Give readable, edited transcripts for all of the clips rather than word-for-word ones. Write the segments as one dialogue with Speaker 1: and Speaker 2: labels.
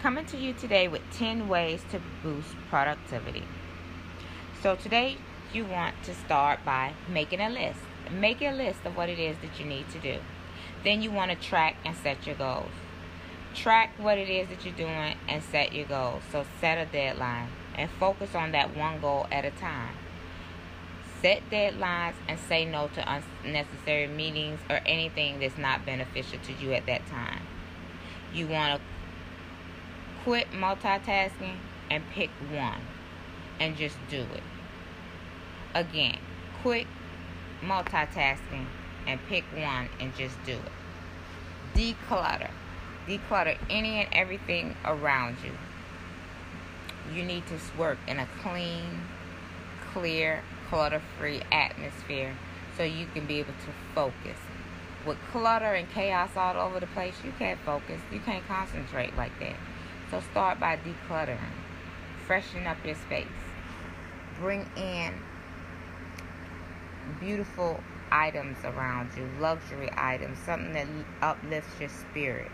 Speaker 1: Coming to you today with 10 ways to boost productivity. So today you want to start by making a list. Make a list of what it is that you need to do. Then you want to track and set your goals. Track what it is that you're doing and set your goals. So set a deadline and focus on that one goal at a time. Set deadlines and say no to unnecessary meetings or anything that's not beneficial to you at that time. You want to quit multitasking and pick one and just do it. Again, quit multitasking and pick one and just do it. Declutter. Declutter any and everything around you. You need to work in a clean, clear, clutter-free atmosphere so you can be able to focus. With clutter and chaos all over the place, you can't focus. You can't concentrate like that. So start by decluttering. Freshen up your space. Bring in beautiful items around you, luxury items, something that uplifts your spirit.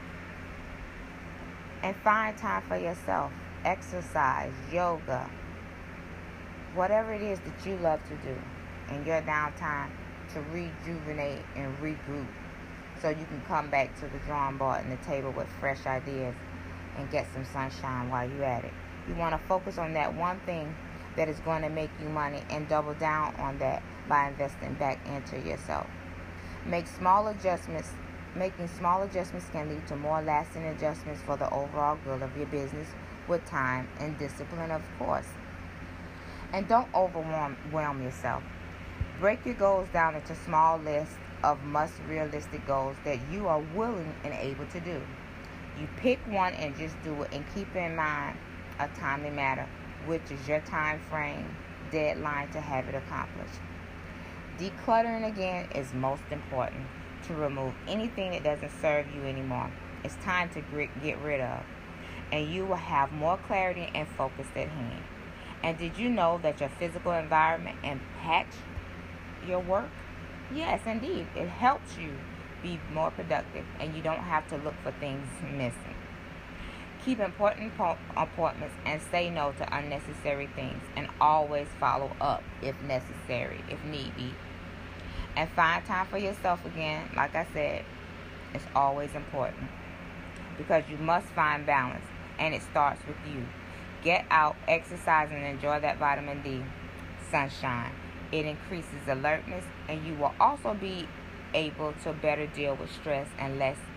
Speaker 1: And find time for yourself. Exercise, yoga, whatever it is that you love to do in your downtime to rejuvenate and regroup so you can come back to the drawing board and the table with fresh ideas and get some sunshine while you're at it. You want to focus on that one thing that is going to make you money and double down on that by investing back into yourself. Making small adjustments can lead to more lasting adjustments for the overall good of your business with time and discipline, of course. And don't overwhelm yourself. Break your goals down into small lists of realistic goals that you are willing and able to do. You pick one and just do it, and keep in mind a timely matter, which is your time frame deadline to have it accomplished. Decluttering again is most important to remove anything that doesn't serve you anymore. It's time to get rid of, and you will have more clarity and focus at hand. And did you know that your physical environment impacts your work? Yes, indeed. It helps you be more productive, and you don't have to look for things missing. Keep important appointments and say no to unnecessary things, and always follow up if necessary, if need be. And find time for yourself again. Like I said, it's always important because you must find balance, and it starts with you. Get out, exercise, and enjoy that vitamin D sunshine. It increases alertness, and you will also be able to better deal with stress and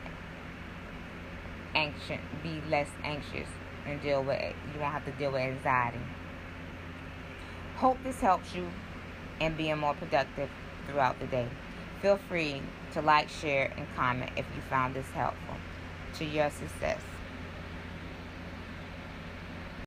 Speaker 1: be less anxious and you won't have to deal with anxiety. Hope this helps you in being more productive throughout the day. Feel free to like, share, and comment if you found this helpful. To your success.